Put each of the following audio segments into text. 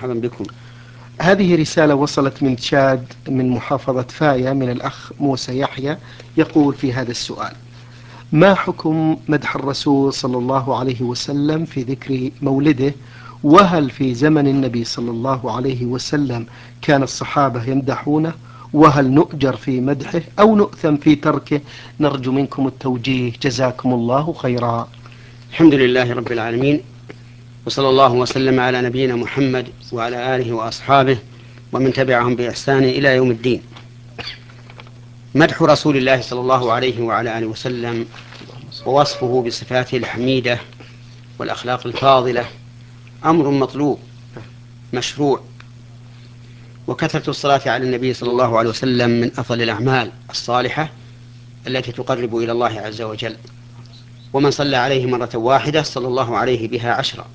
مرحبا بكم. هذه رسالة وصلت من تشاد من محافظة فايا من الأخ موسى يحيى، يقول في هذا السؤال: ما حكم مدح الرسول صلى الله عليه وسلم في ذكر مولده؟ وهل في زمن النبي صلى الله عليه وسلم كان الصحابة يمدحونه؟ وهل نؤجر في مدحه أو نؤثم في تركه؟ نرجو منكم التوجيه، جزاكم الله خيرا. الحمد لله رب العالمين، وصلى الله وسلم على نبينا محمد وعلى آله وأصحابه ومن تبعهم بإحسان إلى يوم الدين. مدح رسول الله صلى الله عليه وعلى آله وسلم ووصفه بصفاته الحميدة والأخلاق الفاضلة أمر مطلوب مشروع، وكثرة الصلاة على النبي صلى الله عليه وسلم من أفضل الأعمال الصالحة التي تقرب إلى الله عز وجل، ومن صلى عليه مرة واحدة صلى الله عليه بها 10.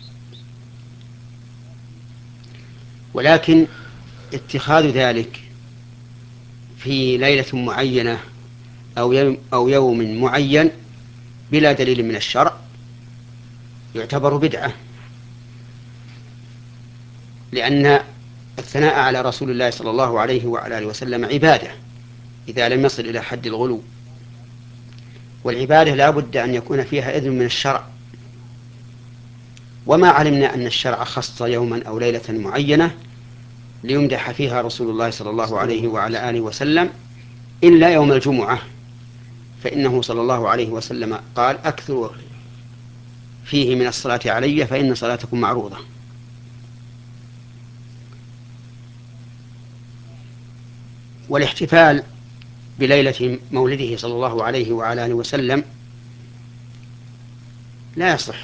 ولكن اتخاذ ذلك في ليلة معينة أو يوم معين بلا دليل من الشرع يعتبر بدعة، لأن الثناء على رسول الله صلى الله عليه وعلى آله وسلم عبادة إذا لم يصل إلى حد الغلو، والعبادة لا بد أن يكون فيها إذن من الشرع. وما علمنا أن الشرع خص يوما أو ليلة معينة ليمدح فيها رسول الله صلى الله عليه وعلى آله وسلم إلا يوم الجمعة، فإنه صلى الله عليه وسلم قال: أكثروا فيه من الصلاة علي فإن صلاتكم معروضة. والاحتفال بليلة مولده صلى الله عليه وعلى آله وسلم لا يصح،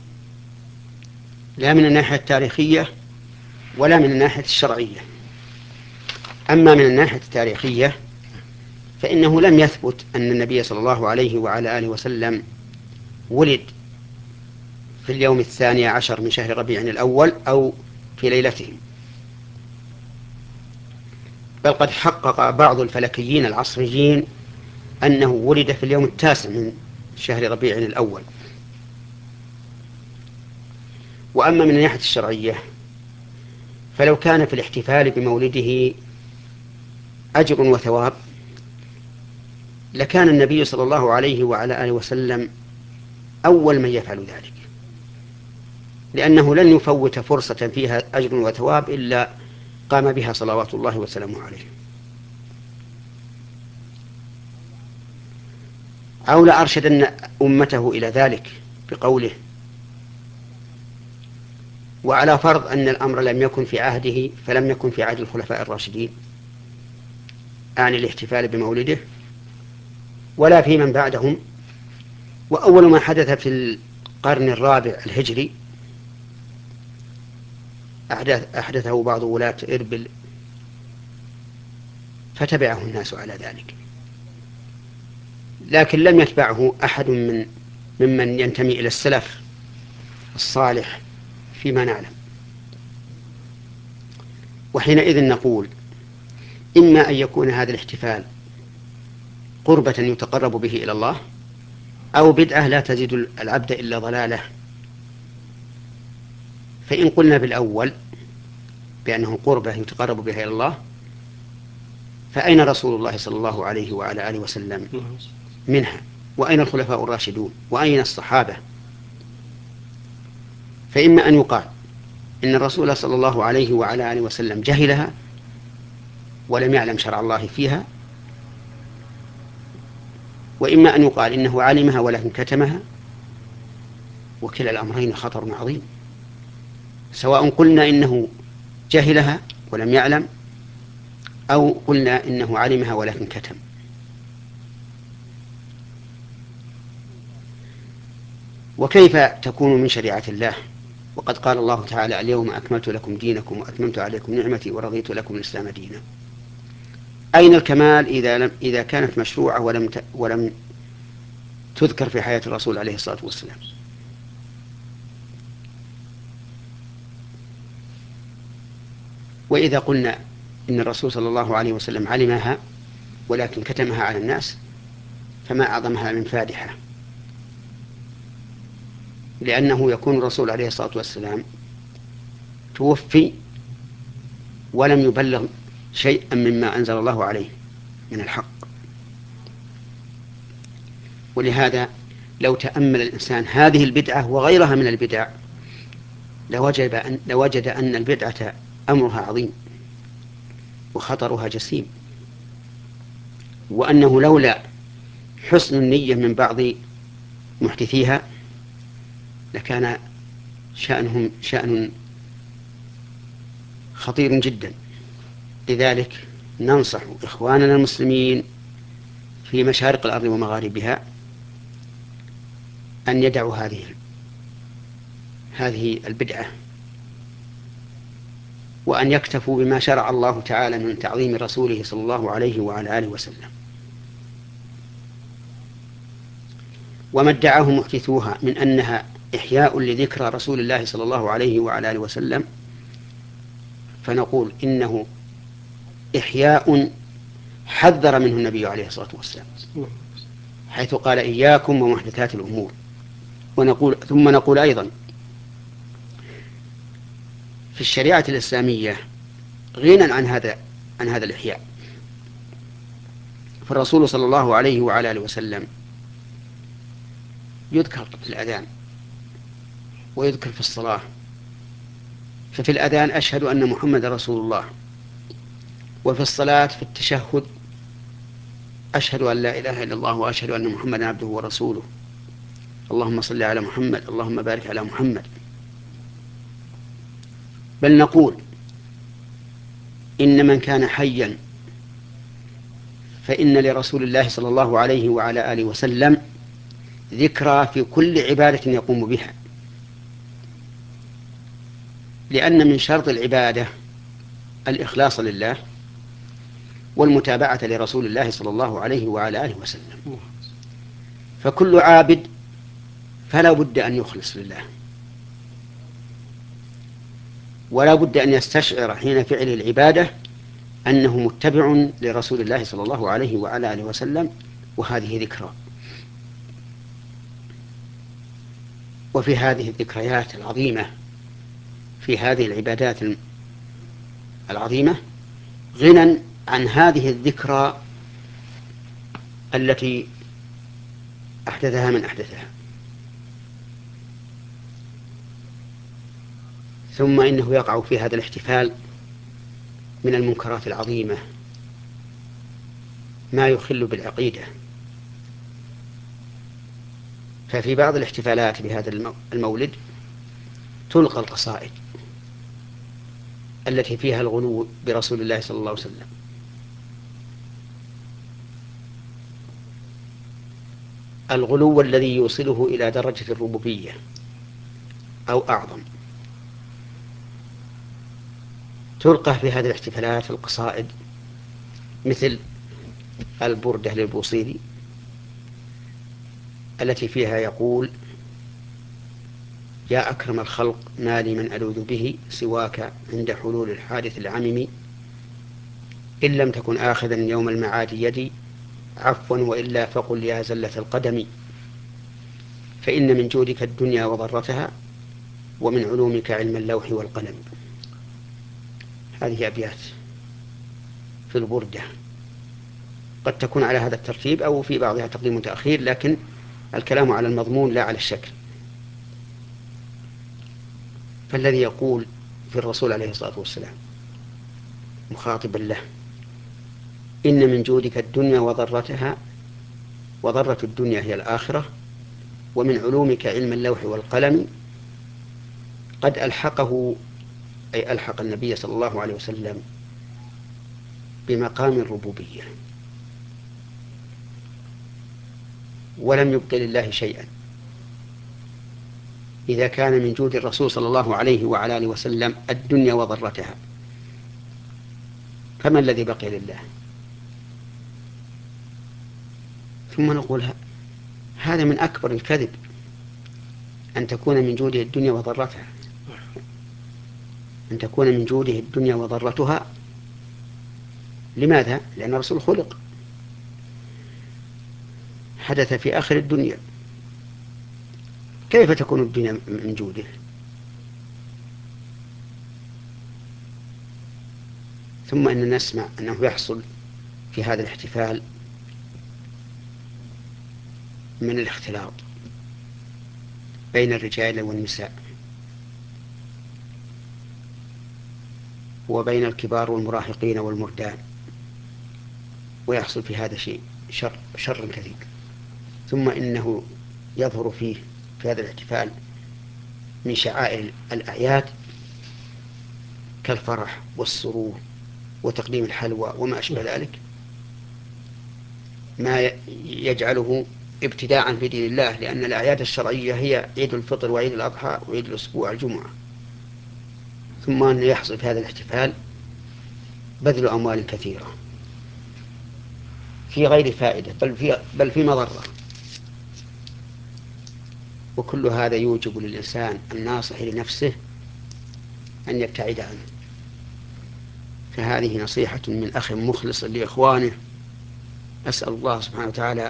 لا من الناحية التاريخية ولا من الناحية الشرعية. أما من الناحية التاريخية فإنه لم يثبت أن النبي صلى الله عليه وعلى آله وسلم ولد في اليوم 12 من شهر ربيع الأول أو في ليلته، بل قد حقق بعض الفلكيين العصريين أنه ولد في اليوم 9 من شهر ربيع الأول. وأما من الناحية الشرعية فلو كان في الاحتفال بمولده أجر وثواب لكان النبي صلى الله عليه وعلى آله وسلم أول من يفعل ذلك، لأنه لن يفوت فرصة فيها أجر وثواب إلا قام بها صلوات الله وسلامه عليه. أو لأرشدن أمته إلى ذلك بقوله: وعلى فرض أن الأمر لم يكن في عهده فلم يكن في عهد الخلفاء الراشدين، أعني الاحتفال بمولده، ولا في من بعدهم. وأول ما حدث في القرن الرابع الهجري أحدثه بعض ولاة إربل فتبعه الناس على ذلك، لكن لم يتبعه أحد ممن ينتمي إلى السلف الصالح فيما نعلم. وحينئذ نقول: إما أن يكون هذا الاحتفال قربة يتقرب به إلى الله، أو بدعة لا تزيد العبد إلا ضلاله. فإن قلنا بالأول بأنه قربة يتقرب بها إلى الله، فأين رسول الله صلى الله عليه وعلى آله وسلم منها؟ وأين الخلفاء الراشدون؟ وأين الصحابة؟ فإما أن يقال إن الرسول صلى الله عليه وعلى آله وسلم جهلها ولم يعلم شرع الله فيها، وإما أن يقال إنه علمها ولكن كتمها، وكلا الأمرين خطر عظيم، سواء قلنا إنه جهلها ولم يعلم أو قلنا إنه علمها ولكن كتم. وكيف تكون من شريعة الله وقد قال الله تعالى: اليوم أكملت لكم دينكم وأتممت عليكم نعمتي ورضيت لكم الإسلام دينا؟ أين الكمال إذا كانت مشروعة ولم تذكر في حياة الرسول عليه الصلاة والسلام؟ وإذا قلنا إن الرسول صلى الله عليه وسلم علمها ولكن كتمها على الناس فما أعظمها من فادحة، لأنه يكون الرسول عليه الصلاة والسلام توفي ولم يبلغ شيئا مما أنزل الله عليه من الحق. ولهذا لو تأمل الإنسان هذه البدعة وغيرها من البدع لوجد أن البدعة أمرها عظيم وخطرها جسيم، وأنه لولا حسن النية من بعض محدثيها لكان شأنهم شأن خطير جدا. لذلك ننصح إخواننا المسلمين في مشارق الأرض ومغاربها أن يدعوا هذه البدعة، وأن يكتفوا بما شرع الله تعالى من تعظيم رسوله صلى الله عليه وعلى آله وسلم. وما ادعاه محدثوها من أنها إحياء لذكرى رسول الله صلى الله عليه وعلى آله وسلم فنقول إنه إحياء حذر منه النبي عليه الصلاة والسلام، حيث قال إياكم ومحدثات الأمور. ثم نقول أيضا في الشريعة الإسلامية غنى عن هذا الإحياء. فالرسول صلى الله عليه وعلى آله وسلم يذكر في الأذان ويذكر في الصلاة. ففي الأذان أشهد أن محمد رسول الله، وفي الصلاة في التشهد أشهد أن لا إله إلا الله وأشهد أن محمدا عبده ورسوله، اللهم صل على محمد، اللهم بارك على محمد. بل نقول إن من كان حيا فإن لرسول الله صلى الله عليه وعلى آله وسلم ذكرى في كل عبادة يقوم بها، لأن من شرط العبادة الإخلاص لله والمتابعة لرسول الله صلى الله عليه وعلى آله وسلم. فكل عابد فلا بد أن يخلص لله، ولا بد أن يستشعر حين فعل العبادة أنه متبع لرسول الله صلى الله عليه وعلى آله وسلم، وهذه ذكرى. وفي هذه الذكريات العظيمة، في هذه العبادات العظيمة، غنى عن هذه الذكرى التي أحدثها من أحدثها. ثم إنه يقع في هذا الاحتفال من المنكرات العظيمة ما يخل بالعقيدة. ففي بعض الاحتفالات بهذا المولد تلقى القصائد التي فيها الغلو برسول الله صلى الله عليه وسلم، الغلو الذي يوصله إلى درجة الربوبية أو أعظم. تلقى في هذه الاحتفالات القصائد مثل البردة للبوصيري التي فيها يقول: يا أكرم الخلق ما لي من ألوذ به سواك عند حلول الحادث العمم، إن لم تكن آخذا يوم المعاد يدي عفوا وإلا فقل يا زلة القدم، فإن من جودك الدنيا وضرتها ومن علومك علم اللوح والقلم. هذه أبيات في البردة، قد تكون على هذا الترتيب أو في بعضها تقديم وتأخير، لكن الكلام على المضمون لا على الشكل. فالذي يقول في الرسول عليه الصلاة والسلام مخاطبا له: إن من جودك الدنيا وضرتها، وضرة الدنيا هي الآخرة، ومن علومك علم اللوح والقلم، قد ألحقه، أي ألحق النبي صلى الله عليه وسلم بمقام الربوبية، ولم يبق لله شيئا. إذا كان من جود الرسول صلى الله عليه وعلى آله وسلم الدنيا وضرتها، فما الذي بقي لله؟ ثم نقول هذا من أكبر الكذب أن تكون من جوده الدنيا وضرتها، أن تكون من جوده الدنيا وضرتها. لماذا؟ لأن الرسول خلق، حدث في آخر الدنيا، كيف تكون الدنيا من جوده؟ ثم إننا نسمع أنه يحصل في هذا الاحتفال من الاختلاط بين الرجال والنساء وبين الكبار والمراهقين والمردان، ويحصل في هذا شيء شر كثير. ثم إنه يظهر فيه في هذا الاحتفال من شعائر الأعياد كالفرح والسرور وتقديم الحلوى وما أشبه ذلك، ما يجعله ابتداعا في دين الله، لأن الأعياد الشرعية هي عيد الفطر وعيد الأضحى وعيد الأسبوع الجمعة. ثم أن يحصل في هذا الاحتفال بذل أموال كثيرة في غير فائدة، بل في مضرة، وكل هذا يوجب للإنسان الناصح لنفسه أن يبتعد عنه. فهذه نصيحة من أخ مخلص لإخوانه، أسأل الله سبحانه وتعالى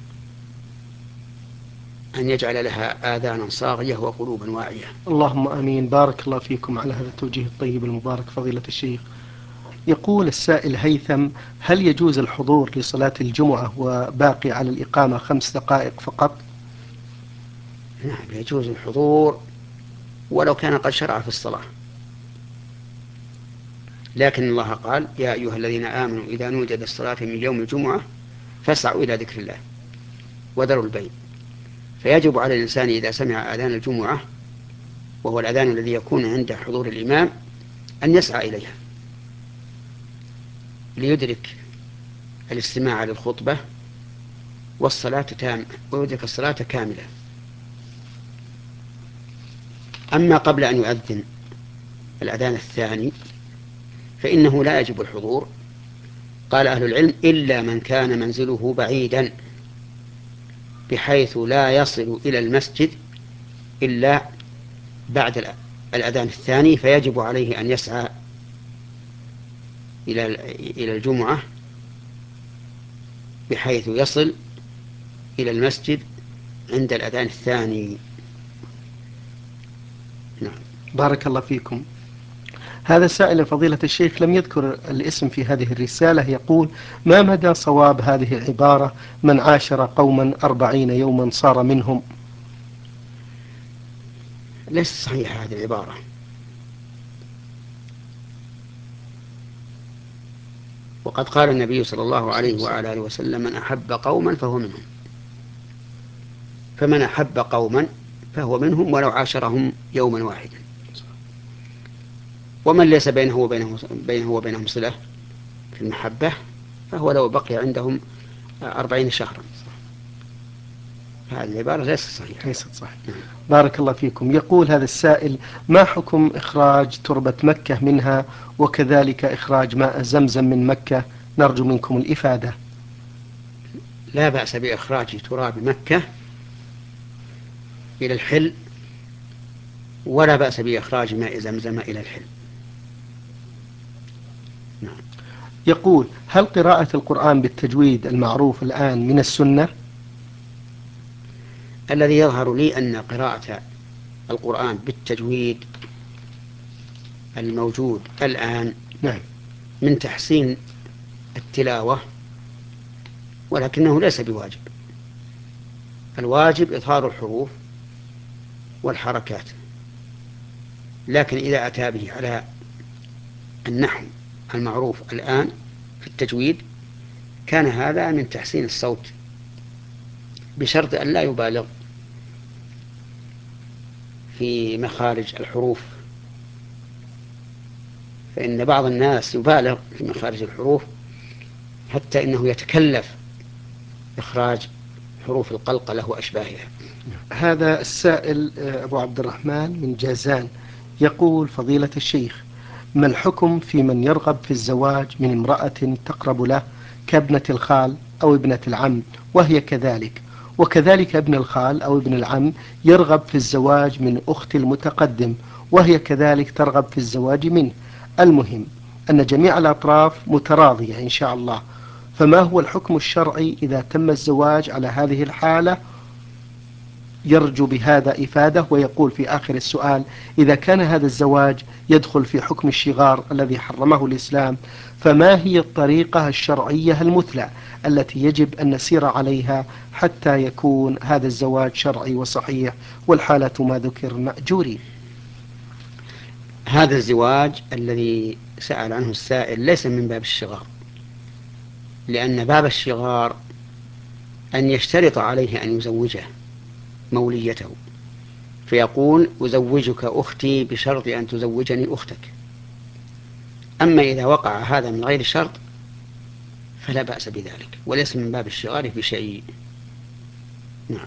أن يجعل لها آذانا صاغية وقلوبا واعية. اللهم آمين. بارك الله فيكم على هذا التوجيه الطيب المبارك فضيلة الشيخ. يقول السائل هيثم: هل يجوز الحضور لصلاة الجمعة وباقي على الإقامة 5 دقائق فقط؟ نعم، يجوز الحضور ولو كان قد شرع في الصلاة، لكن الله قال: يا أيها الذين آمنوا إذا نودي للصلاة من يوم الجمعة فاسعوا إلى ذكر الله وذروا البيع. فيجب على الإنسان إذا سمع آذان الجمعة، وهو الأذان الذي يكون عند حضور الإمام، أن يسعى إليها ليدرك الاستماع للخطبة ويدرك الصلاة كاملة. أما قبل أن يؤذن الأذان الثاني فإنه لا يجب الحضور. قال أهل العلم: إلا من كان منزله بعيدا بحيث لا يصل إلى المسجد إلا بعد الأذان الثاني، فيجب عليه أن يسعى إلى الجمعة بحيث يصل إلى المسجد عند الأذان الثاني. نعم. بارك الله فيكم. هذا السائل فضيلة الشيخ لم يذكر الاسم في هذه الرسالة، يقول: ما مدى صواب هذه العبارة: من عاشر قوما 40 يوما صار منهم؟ ليس صحيح هذه العبارة، وقد قال النبي صلى الله عليه وعلى آله وسلم: من أحب قوما فهو منهم. فمن أحب قوما فهو منهم ولو عاشرهم يوما واحدا. ومن ليس بينه وبينهم صلة في المحبة فهو لو بقي عندهم 40 شهرا. هذه العبارة ليست صحيحة. بارك الله فيكم. يقول هذا السائل: ما حكم إخراج تربة مكة منها، وكذلك إخراج ماء زمزم من مكة؟ نرجو منكم الإفادة. لا بأس بإخراج تراب مكة إلى الحل، ولا بأس بإخراج ماء زمزم إلى الحل. نعم. يقول: هل قراءة القرآن بالتجويد المعروف الآن من السنة؟ الذي يظهر لي أن قراءة القرآن بالتجويد الموجود الآن من تحسين التلاوة، ولكنه ليس بواجب. الواجب إظهار الحروف والحركات، لكن إذا أتى به على النحو المعروف الآن في التجويد كان هذا من تحسين الصوت، بشرط أن لا يبالغ في مخارج الحروف، فإن بعض الناس يبالغ في مخارج الحروف حتى إنه يتكلف إخراج حروف القلقلة وأشباهها. هذا السائل أبو عبد الرحمن من جازان يقول: فضيلة الشيخ، ما الحكم في من يرغب في الزواج من امرأة تقرب له كابنة الخال أو ابنة العم وهي كذلك، وكذلك ابن الخال أو ابن العم يرغب في الزواج من أخت المتقدم وهي كذلك ترغب في الزواج منه؟ المهم أن جميع الأطراف متراضية إن شاء الله، فما هو الحكم الشرعي إذا تم الزواج على هذه الحالة؟ يرجو بهذا إفادة، ويقول في آخر السؤال: إذا كان هذا الزواج يدخل في حكم الشغار الذي حرمه الإسلام، فما هي الطريقة الشرعية المثلى التي يجب أن نسير عليها حتى يكون هذا الزواج شرعي وصحيح والحالة ما ذكر مأجورين؟ هذا الزواج الذي سأل عنه السائل ليس من باب الشغار، لأن باب الشغار أن يشترط عليه أن يزوجه موليته، فيقول: أزوجك أختي بشرط أن تزوجني أختك. أما إذا وقع هذا من غير شرط فلا بأس بذلك، وليس من باب الشغار بشيء. نعم.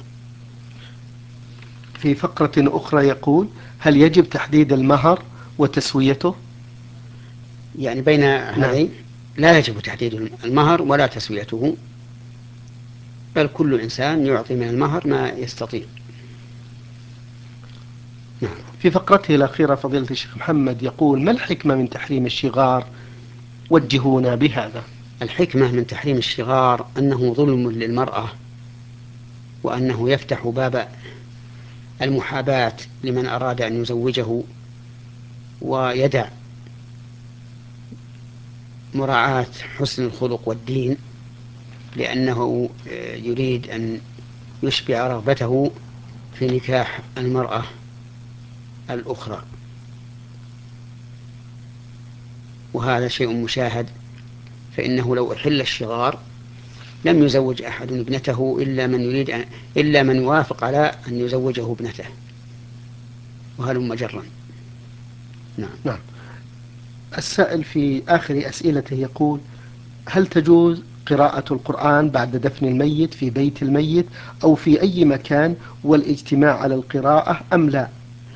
في فقرة أخرى يقول: هل يجب تحديد المهر وتسويته؟ يعني بين نعم. هذين لا يجب تحديد المهر ولا تسويته، بل كل إنسان يعطي من المهر ما يستطيع. نعم. في فقرته الأخيرة فضيلة الشيخ محمد يقول: ما الحكمة من تحريم الشغار؟ وجهونا بهذا. الحكمة من تحريم الشغار أنه ظلم للمرأة، وأنه يفتح باب المحاباة لمن أراد أن يزوجه، ويدع مراعاة حسن الخلق والدين، لأنه يريد أن يشبع رغبته في نكاح المرأة الأخرى، وهذا شيء مشاهد. فإنه لو أحل الشغار لم يزوج أحد ابنته إلا من يوافق على أن يزوجه ابنته، وهلم جرا. نعم. نعم. السائل في آخر أسئلته يقول: هل تجوز قراءة القرآن بعد دفن الميت في بيت الميت أو في أي مكان، والاجتماع على القراءة أم لا؟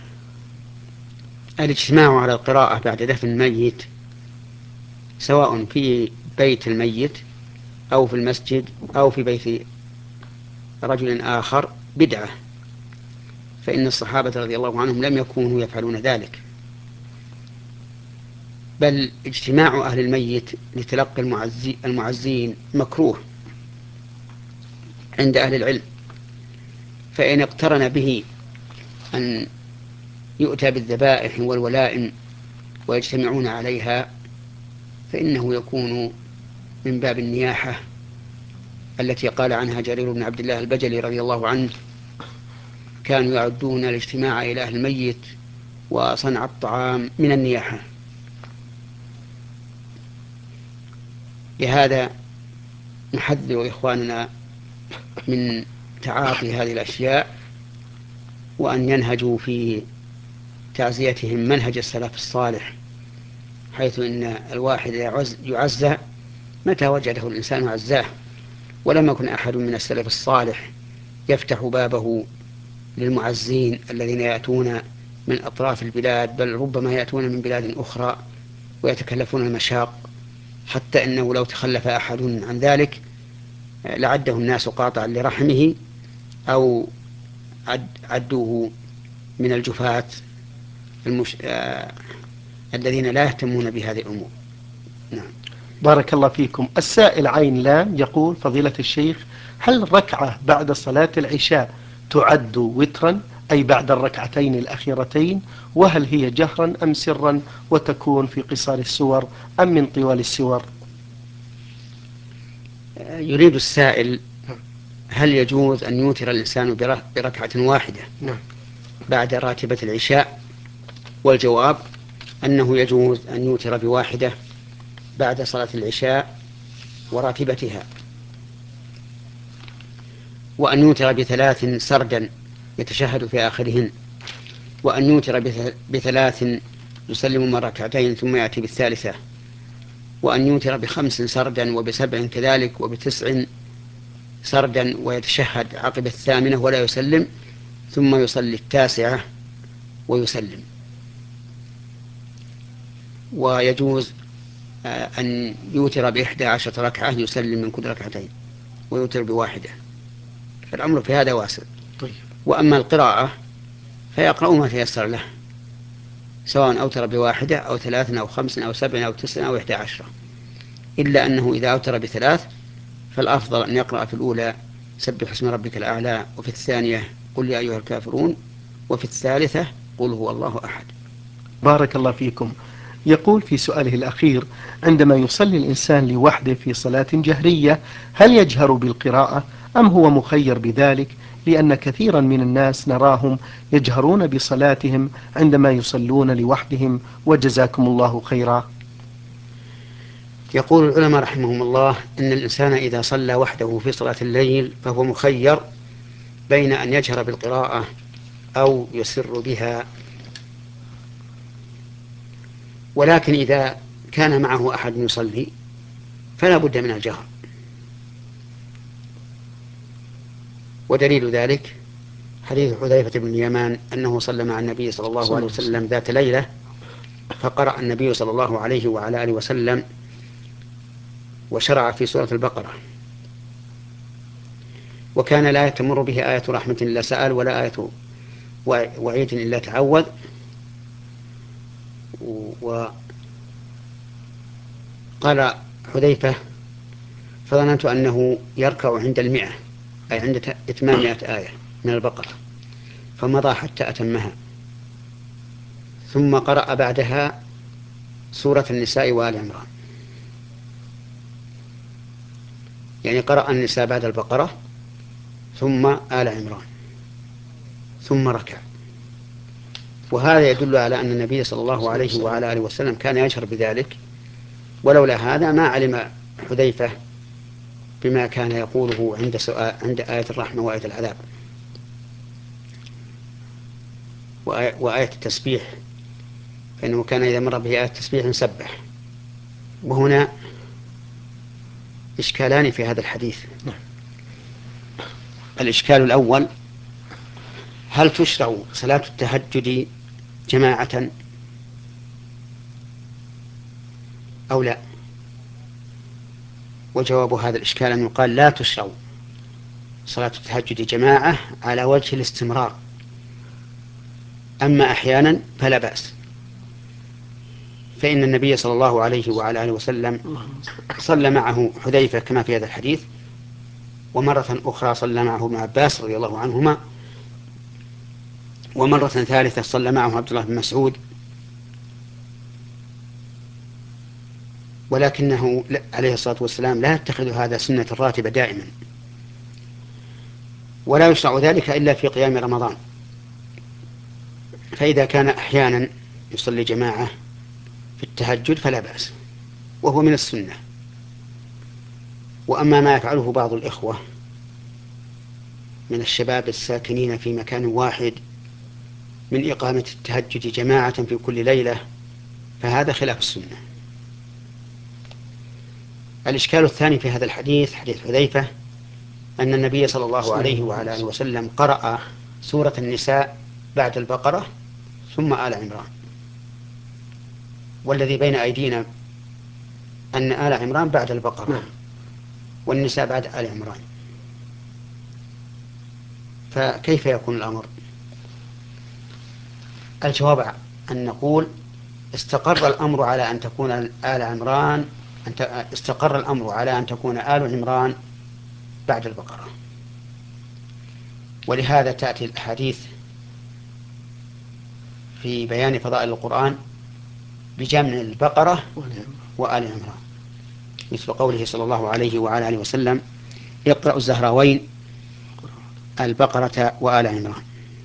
الاجتماع على القراءة بعد دفن الميت سواء في بيت الميت أو في المسجد أو في بيت رجل آخر بدعة، فإن الصحابة رضي الله عنهم لم يكونوا يفعلون ذلك، بل اجتماع أهل الميت لتلقي المعزين مكروه عند أهل العلم، فإن اقترن به أن يؤتى بالذبائح والولائم ويجتمعون عليها فإنه يكون من باب النياحة التي قال عنها جرير بن عبد الله البجلي رضي الله عنه: كانوا يعدون الاجتماع إلى أهل الميت وصنع الطعام من النياحة. لهذا نحذر إخواننا من تعاطي هذه الأشياء، وأن ينهجوا في تعزيتهم منهج السلف الصالح، حيث إن الواحد يعزى متى وجده الإنسان عزاه، ولم يكن أحد من السلف الصالح يفتح بابه للمعزين الذين يأتون من أطراف البلاد، بل ربما يأتون من بلاد أخرى ويتكلفون المشاق، حتى إنه لو تخلف أحد عن ذلك لعده الناس قاطعا لرحمه، أو عدوه من الجفاة الذين لا يهتمون بهذه الأمور. نعم. بارك الله فيكم. السائل عين لام يقول: فضيلة الشيخ، هل ركعة بعد صلاة العشاء تعد وترا، أي بعد الركعتين الأخيرتين؟ وهل هي جهرا أم سرا، وتكون في قصار السور أم من طوال السور؟ يريد السائل: هل يجوز أن يوتر الإنسان بركعة واحدة نعم. بعد راتبة العشاء؟ والجواب أنه يجوز أن يوتر بواحدة بعد صلاة العشاء وراتبتها، وأن يوتر بثلاث سردا يتشهد في آخرهن، وأن يوتر بثلاث يسلم من ركعتين ثم يأتي بالثالثة، وأن يوتر بخمس سردا وبسبع كذلك وبتسع سردا ويتشهد عقب الثامنة ولا يسلم، ثم يصلي التاسعة ويسلم. ويجوز أن يوتر ب11 ركعة يسلم من كل ركعتين ويوتر بواحدة، فالأمر في هذا واسع. طيب. وأما القراءة فيقرأ ما تيسر له، سواء أوتر بواحدة أو ثلاث أو خمس أو سبع أو تسع أو 11، إلا أنه إذا أوتر بثلاث فالأفضل أن يقرأ في الأولى سبح اسم ربك الأعلى، وفي الثانية قل يا أيها الكافرون، وفي الثالثة قل هو الله أحد. بارك الله فيكم. يقول في سؤاله الأخير: عندما يصلي الإنسان لوحده في صلاة جهرية هل يجهر بالقراءة أم هو مخير بذلك؟ لأن كثيرا من الناس نراهم يجهرون بصلاتهم عندما يصلون لوحدهم، وجزاكم الله خيرا. يقول العلماء رحمهم الله إن الإنسان إذا صلى وحده في صلاة الليل فهو مخير بين أن يجهر بالقراءة أو يسر بها، ولكن إذا كان معه أحد يصلي فلا بد من الجهر. ودليل ذلك حديث حذيفة بن اليمان أنه صلى مع النبي صلى الله عليه وسلم ذات ليلة، فقرأ النبي صلى الله عليه وعلى آله وسلم وشرع في سورة البقرة، وكان لا تمر به آية رحمة إلا سأل، ولا آية وعيد إلا تعوذ. وقال حذيفة: فظننت أنه يركع عند 100، أي عند إتمام 100 آية من البقرة، فمضى حتى أتمها، ثم قرأ بعدها سورة النساء وآل عمران، يعني قرأ النساء بعد البقرة ثم آل عمران ثم ركع. وهذا يدل على أن النبي صلى الله عليه وعلى آله وسلم كان يجهر بذلك، ولولا هذا ما علم حذيفة بما كان يقوله عند آية الرحمة وآية العذاب وآية التسبيح، فإنه كان إذا مر به آية التسبيح سبح. وهنا إشكالان في هذا الحديث. الإشكال الأول: هل تشرع صلاة التهجد جماعة أو لا؟ وجواب هذا الإشكال أن يقال: لا تشرع صلاة التهجد جماعة على وجه الاستمرار، أما أحيانا فلا بأس، فإن النبي صلى الله عليه وعلى آله وسلم صلى معه حذيفة كما في هذا الحديث، ومرة أخرى صلى معه ابن عباس رضي الله عنهما، ومرة ثالثة صلى معه عبد الله بن مسعود. ولكنه عليه الصلاة والسلام لا يتخذ هذا سنة راتبة دائما، ولا يشرع ذلك إلا في قيام رمضان، فإذا كان أحيانا يصلي جماعة في التهجد فلا بأس، وهو من السنة. وأما ما يفعله بعض الإخوة من الشباب الساكنين في مكان واحد من إقامة التهجد جماعة في كل ليلة فهذا خلاف السنة. الإشكال الثاني في هذا الحديث، حديث حذيفة، أن النبي صلى الله عليه وعلى آله وسلم قرأ سورة النساء بعد البقرة ثم آل عمران، والذي بين أيدينا أن آل عمران بعد البقرة والنساء بعد آل عمران، فكيف يكون الأمر؟ الجواب أن نقول: استقر الأمر على أن تكون آل عمران استقر الأمر على أن تكون آل عمران بعد البقرة، ولهذا تأتي الأحاديث في بيان فضائل القرآن بجمع البقرة وآل عمران، مثل قوله صلى الله عليه وعلى آله وسلم: يقرأ الزهراوين البقرة وآل عمران،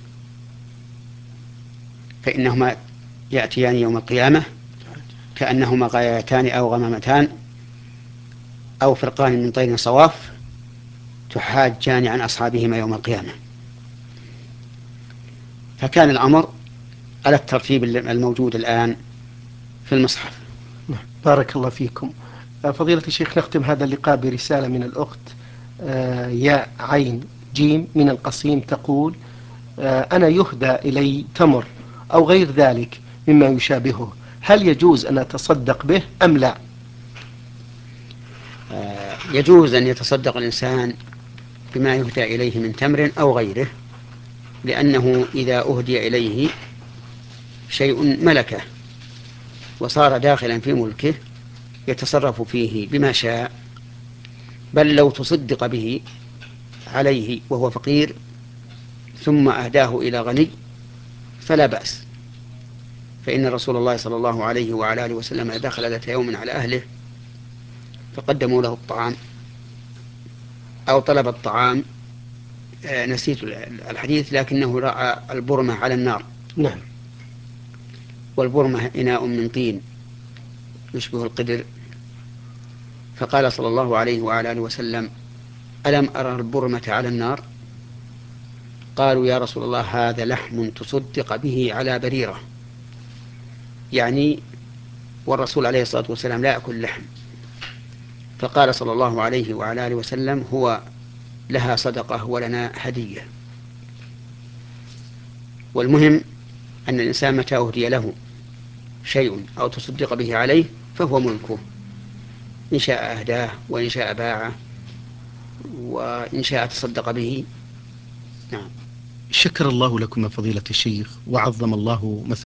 فإنهما يأتيان يوم القيامة كأنهما غايتان أو غمامتان أو فرقان من طير صواف تحاجان عن أصحابهما يوم القيامة. فكان الأمر على الترتيب الموجود الآن في المصحف. بارك الله فيكم. فضيلة الشيخ، نختم هذا اللقاء برسالة من الأخت ياء عين جيم من القصيم، تقول: أنا يهدى إلي تمر أو غير ذلك مما يشابهه، هل يجوز أن أتصدق به أم لا؟ يجوز أن يتصدق الإنسان بما يهدى إليه من تمر أو غيره، لأنه إذا أهدي إليه شيء ملكه وصار داخلا في ملكه يتصرف فيه بما شاء، بل لو تصدق به عليه وهو فقير ثم أهداه إلى غني فلا بأس، فإن رسول الله صلى الله عليه وعلى آله وسلم دخل ذات يوم على أهله فقدموا له الطعام أو طلب الطعام، نسيت الحديث، لكنه رأى البرمة على النار. نعم. والبرمة إناء من طين يشبه القدر، فقال صلى الله عليه وعلى آله وسلم: ألم أرى البرمة على النار؟ قالوا: يا رسول الله هذا لحم تصدق به على بريرة، يعني والرسول عليه الصلاة والسلام لا يأكل لحم. فقال صلى الله عليه وعلى آله وسلم: هو لها صدقة ولنا هدية. والمهم أن الإنسان متى أهدي له شيء أو تصدق به عليه فهو ملكه، إن شاء أهداه وإن شاء باعه وإن شاء تصدق به. نعم. شكر الله لكم يا فضيلة الشيخ، وعظم الله مثل